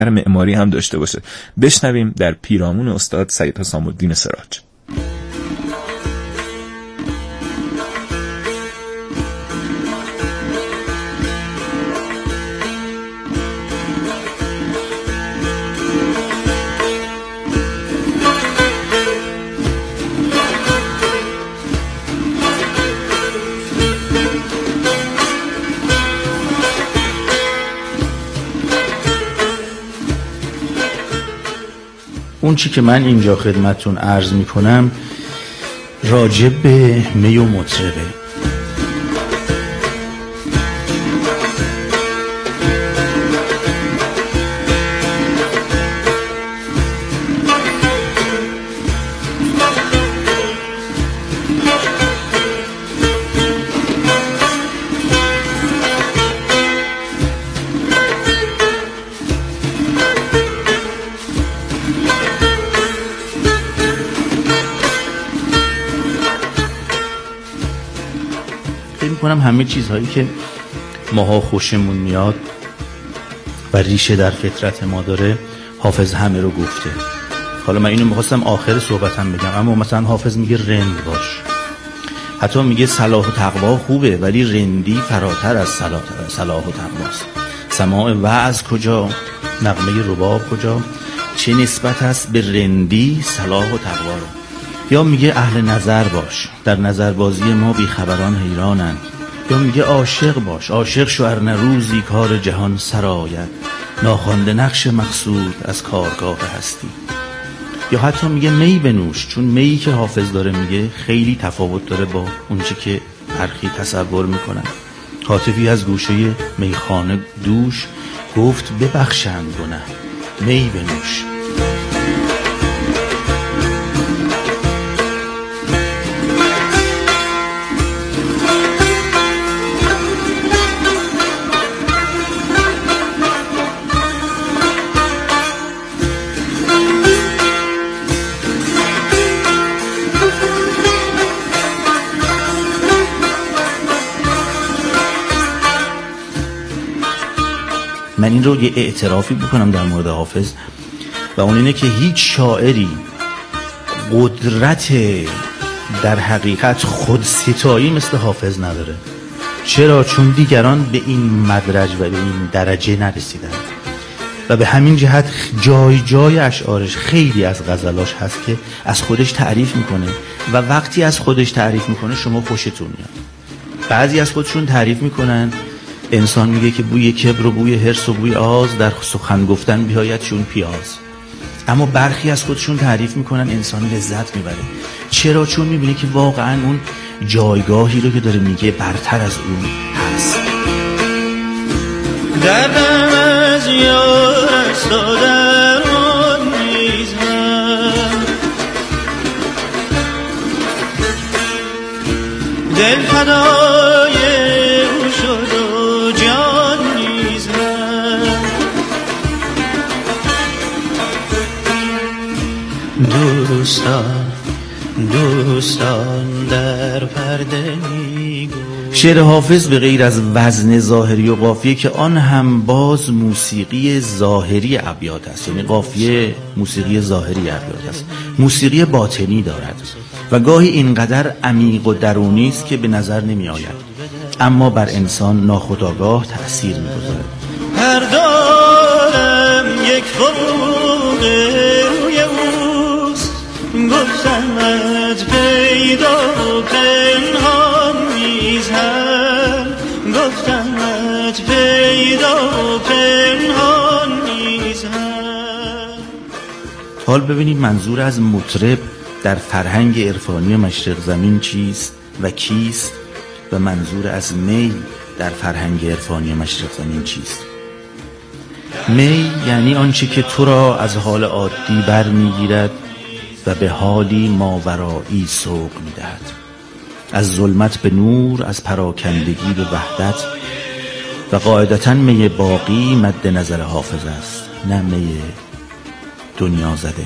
معماری هم داشته باشه. بشنویم در پیرامون استاد سید حسام الدین سراج. اون چی که من اینجا خدمتتون عرض میکنم راجع به می و مطربه. کنم همه چیزهایی که ماها خوشمون میاد و ریشه در فطرت ما داره حافظ همه رو گفته. حالا من اینو میخواستم آخر صحبتم بگم، اما مثلا حافظ میگه رند باش، حتی میگه صلاح و تقوا خوبه ولی رندی فراتر از صلاح و تقواست. سماع وعظ کجا، نغمه رباب کجا، چه نسبت است به رندی صلاح و تقوا رو. یا میگه اهل نظر باش، در نظربازی ما بیخبران حیرانند. یا میگه عاشق باش، عاشق شو ار نه روزی کار جهان سراید، ناخوانده نقش مقصود از کارگاه هستی. یا حتی میگه می بنوش، چون می که حافظ داره میگه خیلی تفاوت داره با اونچه که برخی تصور میکنن. هاتفی از گوشه میخانه دوش گفت ببخشند گنه، می بنوش. من این رو یه اعترافی بکنم در مورد حافظ و اون اینه که هیچ شاعری قدرت در حقیقت خودستایی مثل حافظ نداره. چرا؟ چون دیگران به این مدرج و به این درجه نرسیدن و به همین جهت جای جای اشعارش خیلی از غزلاش هست که از خودش تعریف میکنه و وقتی از خودش تعریف میکنه شما خوشتون میاد. بعضی از خودشون تعریف میکنن، انسان میگه که بوی کبر و بوی حرص و بوی آز در سخن گفتن بیاید چون پیاز. اما برخی از خودشون تعریف میکنن انسان لذت میبره. چرا؟ چون میبینه که واقعا اون جایگاهی رو که داره میگه برتر از اون هست. دردم از یارست و درمان نیزم، دل فدای او شد و جان نیزم. دوستان در پرده میگو. شعر حافظ به غیر از وزن ظاهری و قافیه که آن هم باز موسیقی ظاهری ابیات است، یعنی قافیه موسیقی ظاهری ابیات است، موسیقی باطنی دارد و گاهی اینقدر عمیق و درونی است که به نظر نمی آید اما بر انسان ناخودآگاه تأثیر می گذارد. هر دارم یک فروغ روی اوست، گفتمت پیدا و پنهان نیزم، گفتمت پیدا و پنهان نیزم. حال ببینید منظور از مطرب در فرهنگ عرفانی مشرق زمین چیست و کیست و منظور از می در فرهنگ عرفانی مشرق زمین چیست. می یعنی آنچه که تو را از حال عادی بر میگیرد و به حالی ماورایی سوق میدهد، از ظلمت به نور، از پراکندگی به وحدت. و قاعدتاً می باقی مد نظر حافظ است، نه می دنیا زده.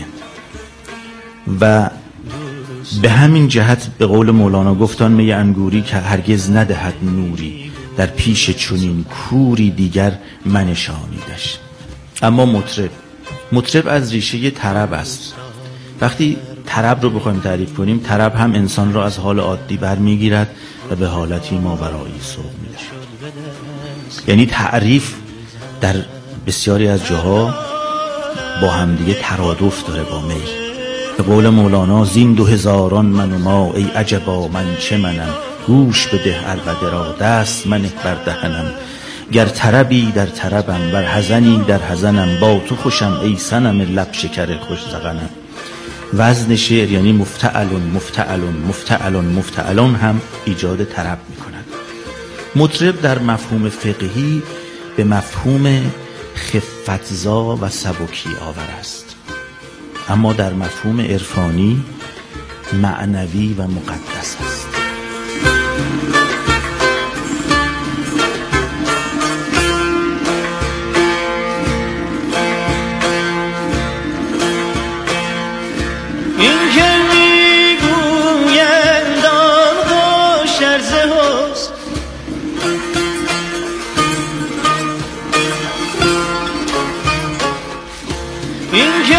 و به همین جهت به قول مولانا گفتان می انگوری که هرگز ندهد نوری، در پیش چنین کوری دیگر منشانیدش. اما مطرب از ریشه طرب است. وقتی طرب رو بخوایم تعریف کنیم، طرب هم انسان را از حال عادی برمیگیرد و به حالتی ماورایی سوق می‌دهد. یعنی تعریف در بسیاری از جاها با همدیگه ترادف داره با میل. به قول مولانا زین 2000 من و ما ای عجبا من چه منم، گوش بده عربده را دست منه بر دهنم، گر طربی در طربم بر حزنی در حزنم، با تو خوشم ای صنم لب شکر خوش زغنم. وزن شعر یعنی مفتعلون مفتعلون مفتعلون مفتعلون هم ایجاد طرب می کند. مطرب در مفهوم فقهی به مفهوم خفتزا و سبکی آور است، اما در مفهوم عرفانی معنوی و مقدس است. این که میگویند آن خوش عرض حسن، این که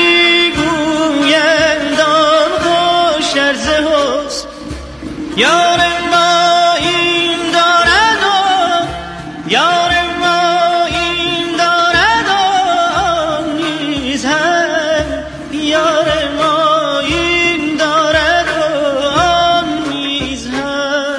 میگویند آن خوش عرض حسن، یار ما این دارد و یار ما این دارد آن نیز هم، یار ما این دارد و آن نیز هم.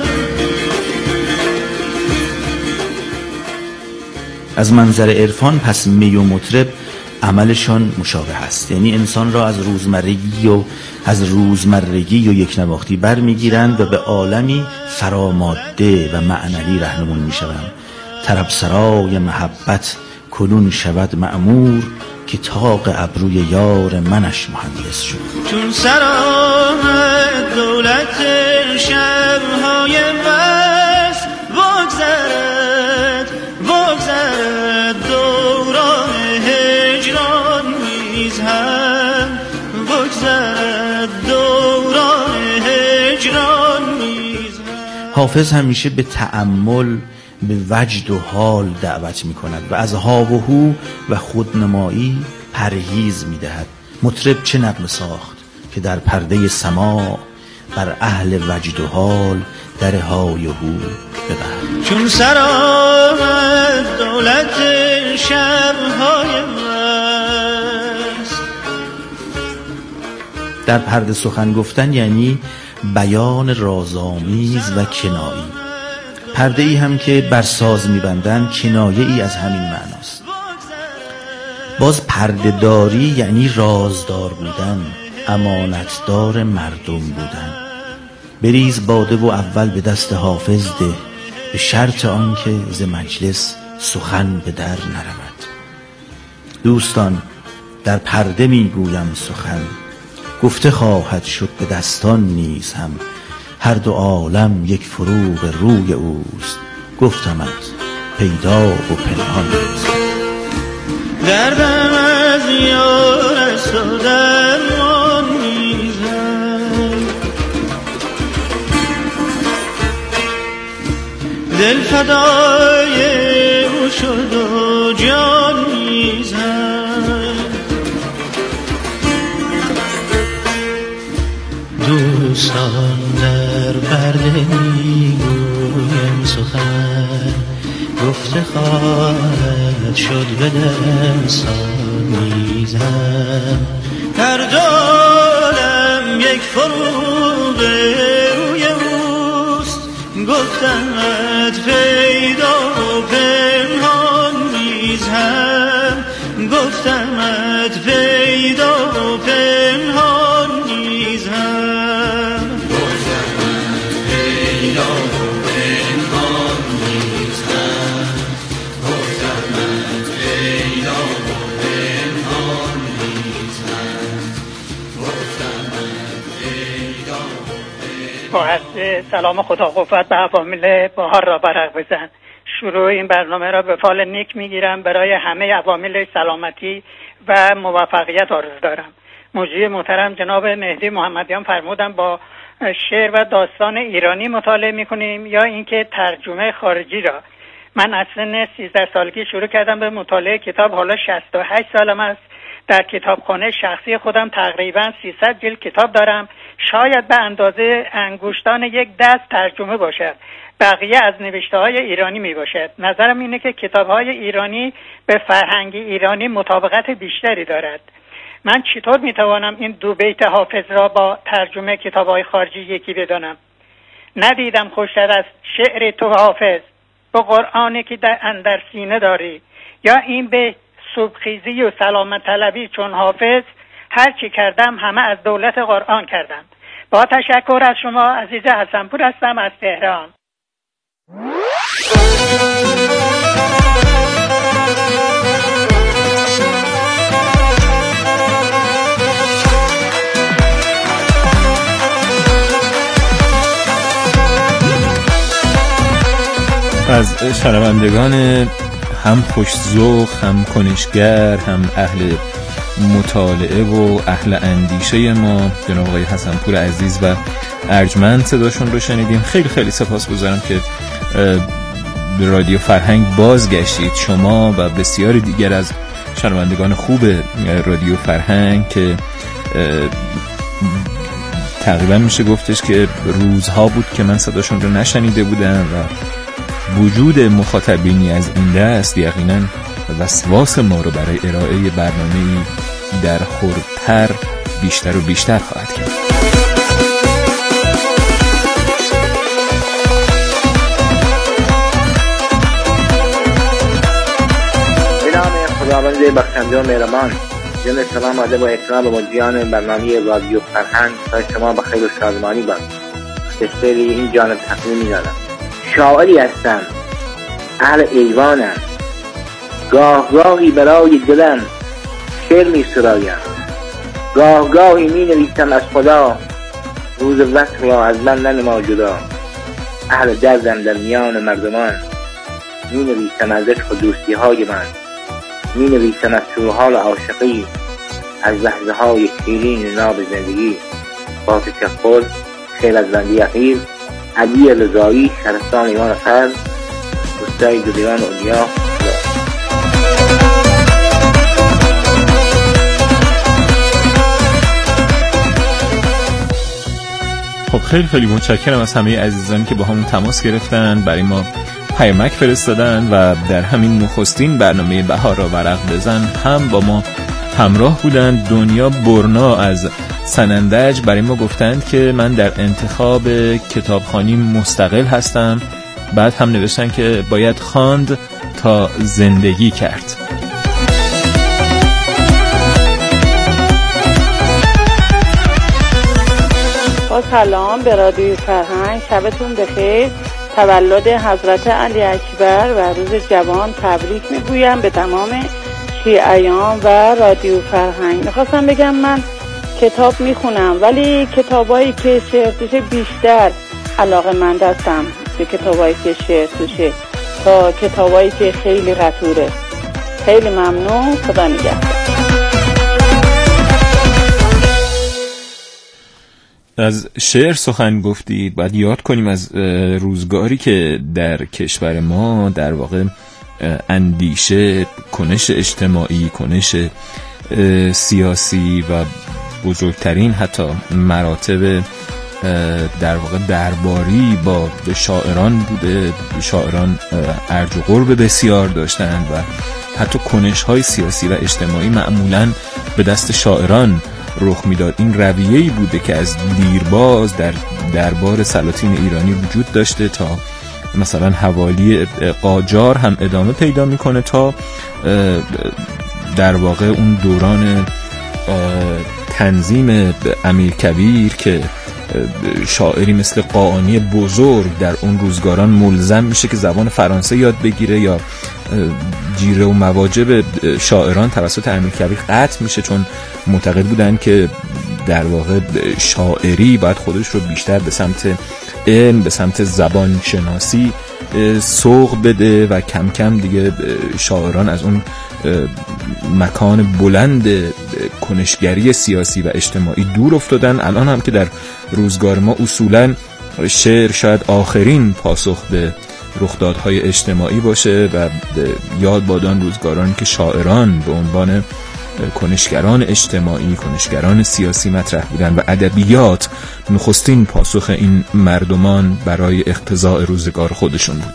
از منظر عرفان پس می و مطرب عملشان مشابه است، یعنی انسان را از روزمرگی و یک نواختی بر میگیرند و به عالمی فراماده و معنوی رهنمون میشوند. طرب سرای محبت کنون شود معمور، که طاق ابروی یار منش مهندس شد. چون سرآمد دولت شب‌های وصل، بگذرد دوران هجران نیز هم، بگذرد دوران هجران نیز هم. حافظ همیشه به تأمل، به وجد و حال دعوت می کند و از ها و هو و خودنمایی پرهیز می دهد. مطرب چه نغمه ساخت که در پرده سماع بر اهل وجد و حال در های و هو ببرد. چون سرآمد دولت شب‌های وصل. در پرده سخن گفتن یعنی بیان رازآمیز و کنایی. پرده ای هم که بر ساز می‌بندند کنایه ای از همین معناست. باز پرده داری یعنی رازدار بودن، امانتدار مردم بودن. بریز باده و اول به دست حافظ ده، به شرط آنکه ز مجلس سخن به در نرود. دوستان در پرده میگویم سخن، گفته خواهد شد به دستان نیز هم. هر دو عالم یک فروغ روی اوست، گفتمت پیدا و پنهان نیز. دردم از یار است و درمان نیزم، دل فدای او شد و جان نیزم. دوستان در پرده میگویم سخن، گفته خواهد شد به دستان نیزم. در دو عالم یک فروغ روی اوست، گفتمت پیدا و پنهان نیزم، گفتمت پیدا و پنهان نیزم. با عرض سلام خدا قوت به عوامل بهار را برق بزن. شروع این برنامه را به فال نیک میگیرم. برای همه عوامل سلامتی و موفقیت آرزو دارم. مجری محترم جناب مهدی محمدیان فرمودن با شعر و داستان ایرانی مطالعه میکنیم یا اینکه ترجمه خارجی را. من از سن 13 سالگی شروع کردم به مطالعه کتاب، حالا 68 سالم است. در کتابخانه شخصی خودم تقریبا 300 جلد کتاب دارم، شاید به اندازه انگشتان یک دست ترجمه باشد، بقیه از نوشته‌های ایرانی می باشد. نظرم اینه که کتاب‌های ایرانی به فرهنگ ایرانی مطابقت بیشتری دارد. من چطور میتوانم این دو بیت حافظ را با ترجمه کتاب‌های خارجی یکی بدانم؟ ندیدم خوشتر از شعر تو حافظ، با قرآنی که اندر سینه داری، یا این به صبحخیزی و سلامت طلبی چون حافظ، هر چی کردم همه از دولت قرآن کردم. با تشکر از شما. عزیز حسنپور هستم از تهران. از شنوندگان هم خوش‌ذوق، هم کنشگر، هم اهل مطالعه و اهل اندیشه ما، جناب آقای حسنپور عزیز و ارجمند صداشون رو شنیدیم. خیلی خیلی سپاسگزارم که به رادیو فرهنگ بازگشتید، شما و بسیار دیگر از شنوندگان خوب رادیو فرهنگ که تقریبا میشه گفتش که روزها بود که من صداشون رو نشنیده بودم و وجود مخاطبینی از این دست یقینا وسواس ما رو برای ارائه برنامه‌ای در خورتر بیشتر و بیشتر خواهد کرد. به نام خداوند بخشنده و مهربان، جمله سلام ادب و احترام به مجریان برنامه رادیو فرهنگ تا شما بخیر و شادمانی باد. بسیاری این جانب تقدیم می‌دارم. شاعری هستم، اهل ایوانم، گاه گاهی برای دلم شعر می سرایم، گاه گاهی می نویسم از خدا، روز وقت را از من ننما جدا. اهل دردم در میان مردمان، می نویسم از عشق و دوستی های من، می نویسم از سوحال عاشقی، از لحظه های شیرین ناب زندگی. با تشکر، خیل از بندی اخیر، علی رضایی، شهرستان ایوان فرد، روستای دودیان اولیا. خب خیلی خیلی متشکرم از همه عزیزانی که با همون تماس گرفتن، برای ما پیامک فرستادن و در همین نخستین برنامه بهار را ورق بزن هم با ما همراه بودن. دنیا برنا از سنندج برای ما گفتند که من در انتخاب کتابخوانی مستقل هستم. بعد هم نوشتن که باید خواند تا زندگی کرد. با سلام به رادیو فرهنگ، شبتون بخیر. تولد حضرت علی اکبر و روز جوان تبریک میگویم به تمام شیعیان و رادیو فرهنگ. میخواستم بگم من کتاب میخونم، ولی کتابایی که شعر توشه بیشتر علاقه‌مند هستم به کتابایی که شعر توشه تا کتابایی که خیلی قطوره. خیلی ممنون، خدا نگهدار. از شعر سخن گفتید، باید یاد کنیم از روزگاری که در کشور ما در واقع اندیشه، کنش اجتماعی، کنش سیاسی و بزرگترین حتی مراتب در واقع درباری با شاعران بوده. شاعران ارج و قرب بسیار داشتند و حتی کنش‌های سیاسی و اجتماعی معمولاً به دست شاعران رخ میداد. این رویه‌ای بوده که از دیرباز در دربار سلاطین ایرانی وجود داشته تا مثلا حوالی قاجار هم ادامه پیدا میکنه تا در واقع اون دوران تنظیم امیرکبیر که شاعری مثل قاآنی بزرگ در اون روزگاران ملزم میشه که زبان فرانسه یاد بگیره یا جیره و مواجب شاعران توسط امیرکبیر قطع میشه، چون معتقد بودن که در واقع شاعری باید خودش رو بیشتر به سمت علم، به سمت زبان شناسی سوق بده و کم کم دیگه شاعران از اون مکان بلند کنشگری سیاسی و اجتماعی دور افتادن. الان هم که در روزگار ما اصولاً شعر شاید آخرین پاسخ به رخدادهای اجتماعی باشه و یاد بادان روزگارانی که شاعران به عنوان کنشگران اجتماعی، کنشگران سیاسی مطرح بودن و ادبیات نخستین پاسخ این مردمان برای اقتضاء روزگار خودشون بود.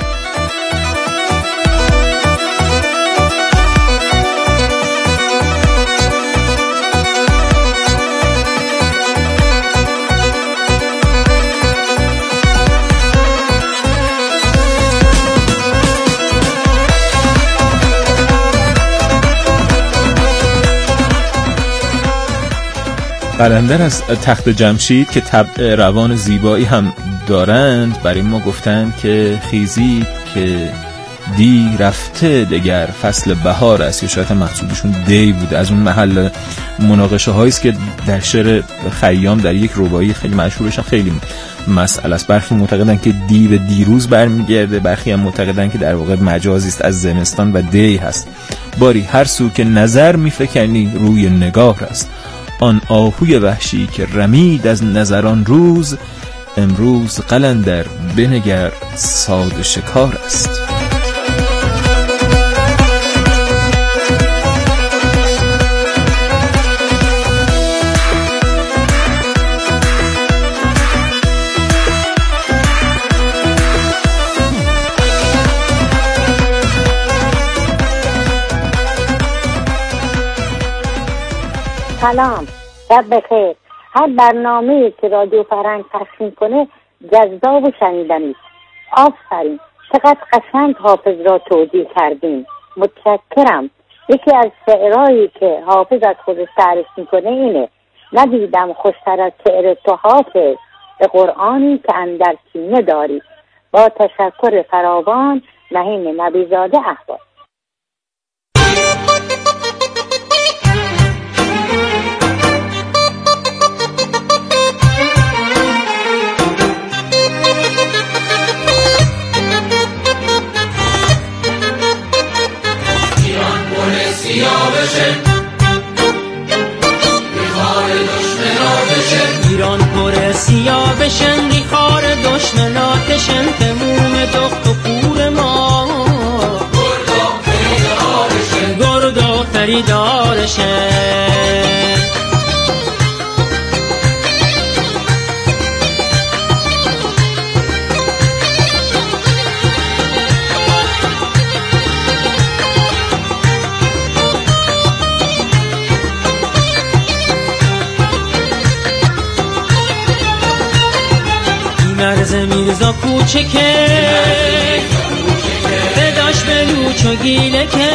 قلندر از تخت جمشید که طبع روان زیبایی هم دارند برای ما گفتند که خیزید که دی رفته دگر فصل بهار است، یا شاید مقصودشون دی بود. از اون محل مناقشه هایی است که در شعر خیام در یک رباعی خیلی مشهورش خیلی مسئله است. برخی معتقدن که دی به دیروز برمیگرده، برخی هم معتقدن که در واقع مجازی است از زمستان و دی هست. باری هر سو که نظر میفکنی روی نگاه است، آن آهوی وحشی که رمید از نظران روز، امروز قلندر بنگر ساده شکار است. سلام، شب بخیر. هر برنامه‌ای که رادیو فرهنگ پخش می‌کنه جذاب و شنیدنی است. آفرین، چقدر قشنگ حافظ را توضیح کردین. متشکرم. یکی از شعرهایی که حافظ از خودش تعریف می‌کنه اینه: ندیدم خوشتر از شعر تو حافظ، به قرآنی که اندر سینه داری. با تشکر فراوان، نهین نبیزاده احوال. ایران پر سیاه بشن، ریخار دشمناتشن، تموم دخت و پور ما، گردا خریدارشن. مرز میرزا کوچکه، بداش بلوچ و گیله که،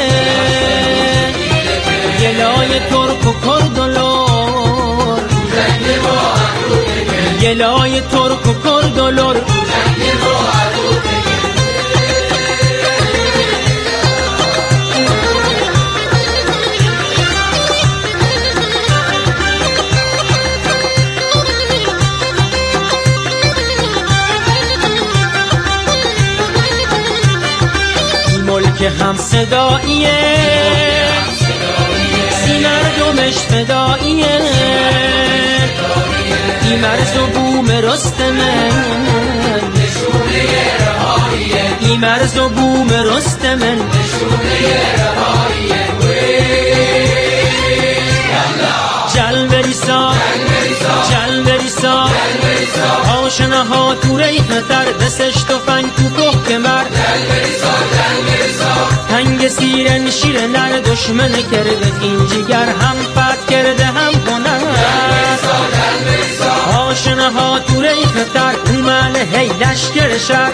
گلای ترک و کرد و لور، گلای ترک و کرد و لور. که هم صداییه، سی مردمش فداییه، این مرز و بوم رستمه، این مرز و بوم رستمه. جلوریسا جلوریسا آشنه ها تو ریختر، دستش تو فنگ تو که کمر. تنگ سیرن شیر نر دشمن کرده، این جگر هم فت کرده هم هنر. آشنه ها تو ریختر، اومن هی لشکر شر.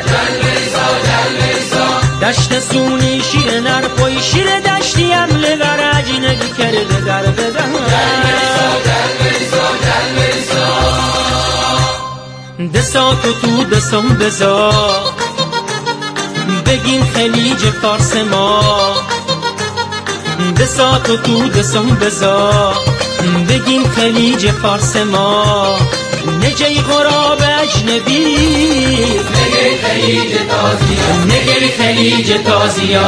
دشت سونی شیر نر پای شیر دشتی هم لبر عجینگی کرده در بدن. دساتو تو دستم بزا، بگین خلیج فارس ما. دساتو تو دستم بزا، بگین خلیج فارس ما. نجی غراب اجنبی، نگی خلیج تازیا، نگی خلیج تازیا.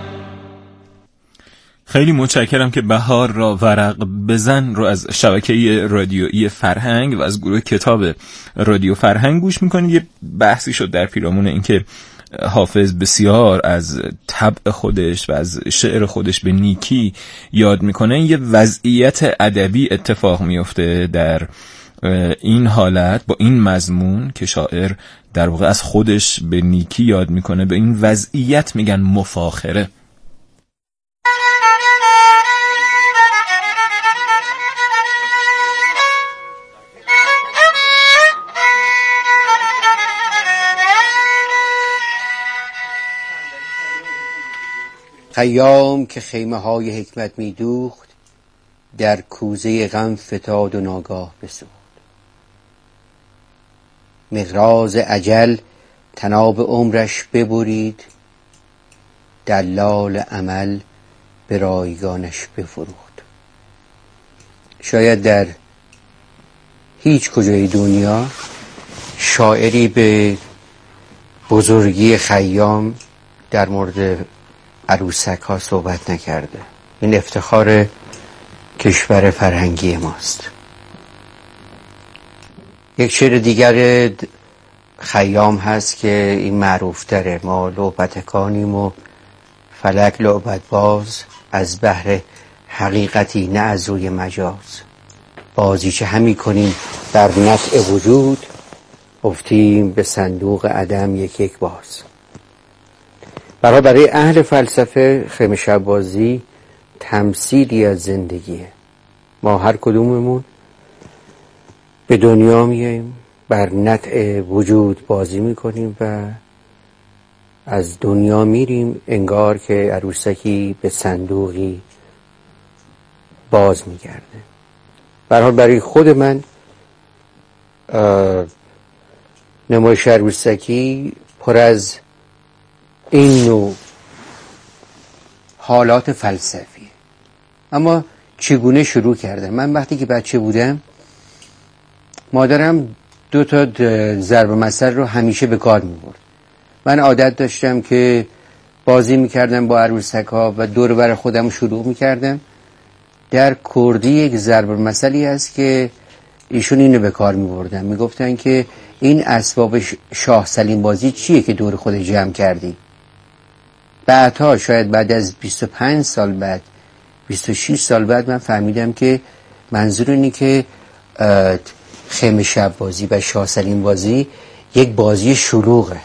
خیلی متشکرم که بهار را ورق بزن رو از شبکه رادیویی فرهنگ و از گروه کتاب رادیو فرهنگ گوش میکنید. یه بحثی شد در پیرامون این که حافظ بسیار از طبع خودش و از شعر خودش به نیکی یاد میکنه، یه وضعیت ادبی اتفاق میفته در این حالت با این مضمون که شاعر در واقع از خودش به نیکی یاد میکنه. به این وضعیت میگن مفاخره. خیام که خیمه های حکمت می دوخت، در کوزه غم فتاد و ناگاه بسوخت. مقراض اجل طناب عمرش ببرید، دلال امل به رایگانش بفروخت. شاید در هیچ کجای دنیا شاعری به بزرگی خیام در مورد عروسک ها صحبت نکرده. این افتخار کشور فرهنگی ماست. یک شعر دیگر خیام هست که این معروف تره: ما لعبتکانیم و فلک لعبت باز، از بحر حقیقتی نه از روی مجاز. بازیچه همی کنیم در نطع وجود، افتیم به صندوق عدم یک یک باز. برای اهل فلسفه خیمه شب بازی تمثیلی از زندگیه. ما هر کدوممون به دنیا میاییم، بر نطع وجود بازی میکنیم و از دنیا میریم انگار که عروسکی به صندوقی باز میگرده. برای خود من نمایش عروسکی پر از این نوع حالات فلسفی. اما چگونه شروع کردم؟ من وقتی که بچه بودم مادرم 2 ضرب مثل رو همیشه به کار می‌برد. من عادت داشتم که بازی می‌کردم با عروسک ها و دور بر خودم شروع می‌کردم. در کردی یک ضرب مثلی هست که ایشون اینو به کار می‌بردن، میگفتن که این اسباب شاه سلیم بازی چیه که دور خود جمع کردی؟ بعدها شاید بعد از 25 سال بعد 26 سال بعد من فهمیدم که منظور اینه که خیمه شب بازی و شاه سلیم بازی یک بازی شلوغه.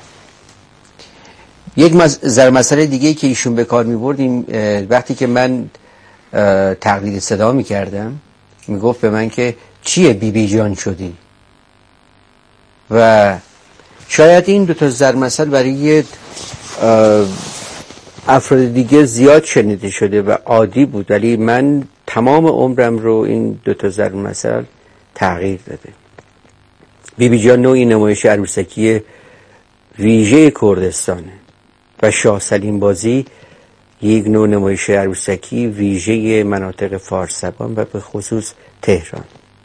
یک ضرب مثل دیگه که ایشون به کار می‌برد وقتی که من تقلید صدا می‌کردم میگفت به من که چیه بی بی جان شدی؟ و شاید این 2 ضرب مثل برای افراد دیگه زیاد شنیده شده و عادی بود، ولی من تمام عمرم رو این 2 ضرب مثل تغییر داده. بی بی جان نوعی نمایش عروسکی ویژه کردستانه و شاه سلیم بازی یک نوع نمایش عروسکی ویژه مناطق فارس زبان و به خصوص تهران.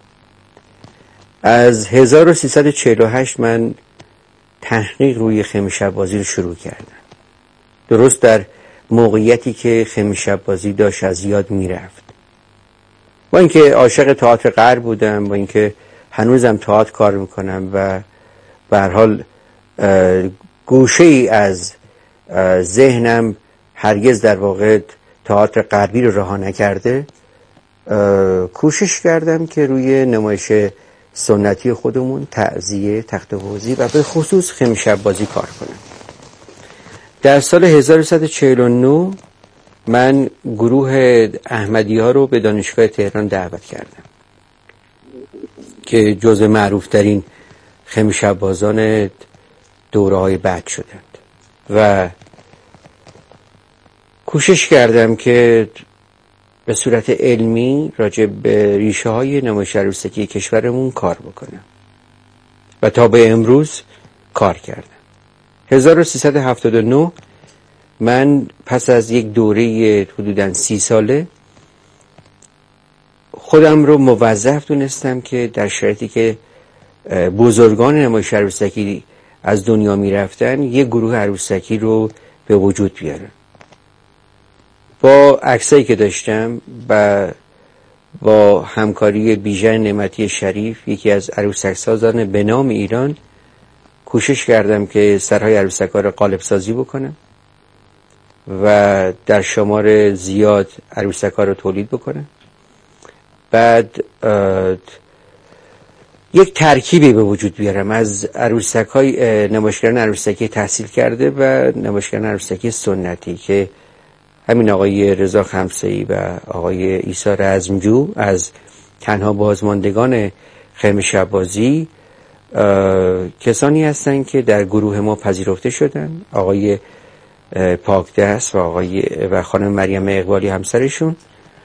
از 1348 من تحقیق روی خیمه شب بازی رو شروع کردم، درست در موقعیتی که خیمه شب بازی داشت از یاد میرفت. با اینکه عاشق تئاتر غرب بودم، با اینکه هنوزم تئاتر کار میکنم و به هر حال گوشه ای از ذهنم هرگز در واقع تئاتر غربی رو رها نکرده، کوشش کردم که روی نمایش سنتی خودمون، تعزیه، تخت حوضی و به خصوص خیمه شب بازی کار کنم. در سال 1149 من گروه احمدی ها رو به دانشگاه تهران دعوت کردم که جزو معروف ترین خیمه شب بازان دوره های بعد شدند و کوشش کردم که به صورت علمی راجع به ریشه های نمایش عروسکی کشورمون کار بکنم و تا به امروز کار کردم. 1379 من پس از یک دوره حدوداً 30 ساله خودم رو موظف دونستم که در شرایطی که بزرگان نمایش عروسکی از دنیا می رفتن یک گروه عروسکی رو به وجود بیارم. با عکسایی که داشتم و با همکاری بیژن نعمتی شریف، یکی از عروسک سازان به نام ایران، کوشش کردم که سرهای عروسک‌ها رو قالب سازی بکنم و در شمار زیاد عروسک‌ها رو تولید بکنم. بعد یک ترکیبی به وجود بیارم از عروسک‌های نمایشگران عروسکی تحصیل کرده و نمایشگران عروسکی سنتی که همین آقای رضا خمسه‌ای و آقای عیسی رزمجو از تنها بازماندگان خرم شبازی کسانی هستند که در گروه ما پذیرفته شدن. آقای پاکدست و خانم مریم اقبالی همسرشون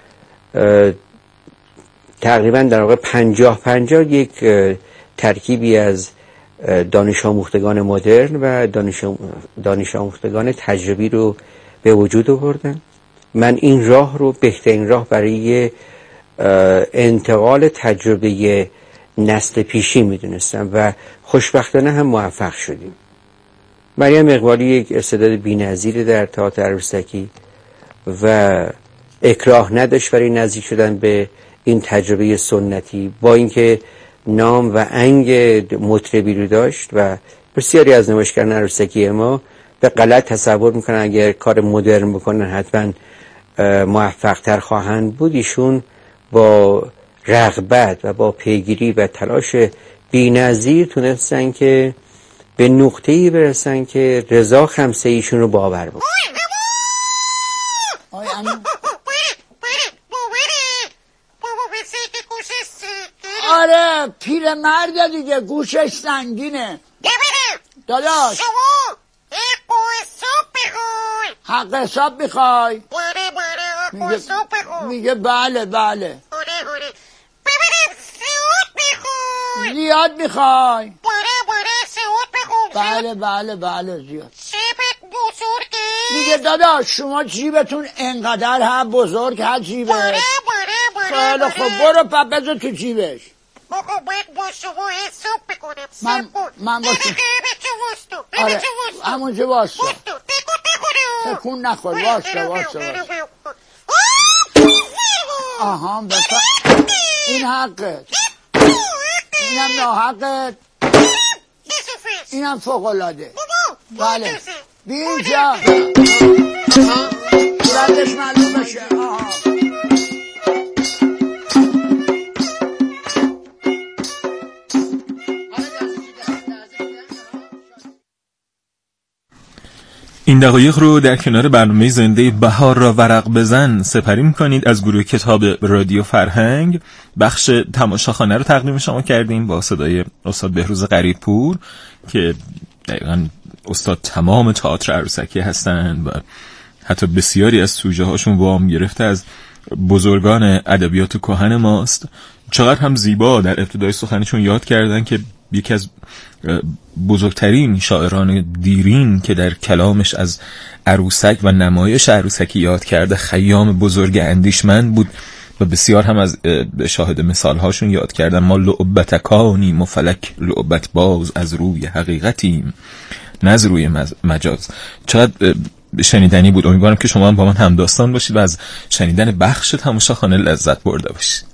تقریبا در واقع 50-50 یک ترکیبی از دانش آموختگان مدرن و دانش آموختگان تجربی رو به وجود آوردن. من این راه رو بهترین راه برای انتقال تجربه نسل پیشی میدونستم و خوشبختانه هم موفق شدیم. مریم اقبالی یک استعداد بی‌نظیره در تئاتر عروسکی و اکراه نداشت برای نزدیک شدن به این تجربه سنتی، با اینکه نام و انگ مطربی رو داشت و بسیاری از نمایشگران عروسکی ما به غلط تصور میکنن اگر کار مدرن بکنن حتما موفق تر خواهند بود. ایشون با رغبت و با پیگیری و تلاش بی‌نظیر تونستن که به نقطه‌ای برسن که رضا خمسه‌ای ایشون رو باور بکنه. آره پیرمرد دیگه گوشش سنگینه داداش. حق حساب میخوای؟ میگه بله بله. زیاد میخوای؟ بله بله بله زیاد. میگه داداش شما جیبتون انقدر هم بزرگ ها جیبه. خیلی خب برو بذار تو جیبش. باید با شما حساب بکنم. من با شما آره همونجا واسه تکون نخور واسه آها بفر این حقت اینم ناحقت اینم فوق‌العاده. بله بی اینجا بردش معلوم بشه. آها این دقایق رو در کنار برنامه زنده بهار را ورق بزن سپری می‌کنید. از گروه کتاب رادیو فرهنگ بخش تماشاخانه رو تقدیم شما کردیم با صدای استاد بهروز غریب‌پور که دقیقاً استاد تمام تئاتر عروسکی هستند و حتی بسیاری از سوژه هاشون وام گرفته از بزرگان ادبیات کهن ماست. چقدر هم زیبا در ابتدای سخنشون یاد کردن که یکی از بزرگترین شاعران دیرین که در کلامش از عروسک و نمایش عروسکی یاد کرده خیام بزرگ اندیشمند بود و بسیار هم از شاهد مثالهاشون یاد کردن. ما لعبتکانیم و فلک لعبت باز، از روی حقیقتیم نه از روی مجاز. چقدر شنیدنی بود. امیدوارم که شما هم با من همداستان باشید و از شنیدن بخش تماشاخانه لذت برده باشید.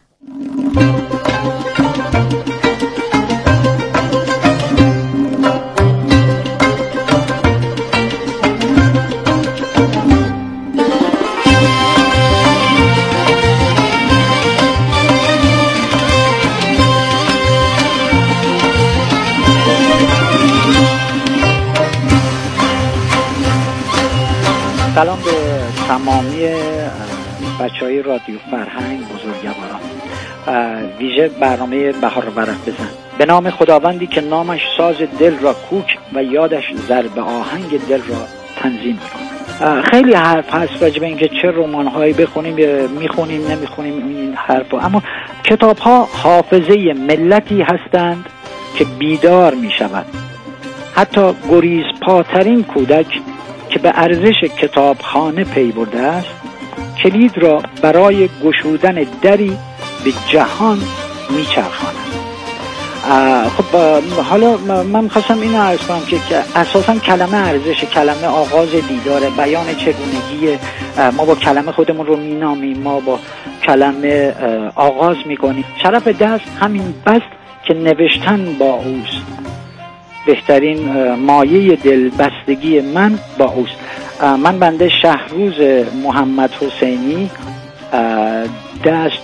سلام به تمامی بچهای رادیو فرهنگ بزرگواران، ویژه برنامه بهار را ورق بزن. به نام خداوندی که نامش ساز دل را کوک و یادش ضرب آهنگ دل را تنظیم میکنه. خیلی حرف هست راجع به اینکه چه رمان‌هایی بخونیم، میخونیم نمیخونیم این حرفا، اما کتاب‌ها حافظه ملتی هستند که بیدار میشود. حتی گریزپاترین کودک که به ارزش کتابخانه پی برده است کلید را برای گشودن دری به جهان میچرخاند. خب حالا من خواستم اینو عرض کنم که اساسا کلمه ارزش، کلمه آغاز دیداره، بیان چگونگی ما با کلمه خودمون رو مینامیم، ما با کلمه آغاز میکنیم. شرف دست همین بست که نوشتن با اوست. بهترین مایه دلبستگی من با اوست. من بنده شهروز محمد حسینی دست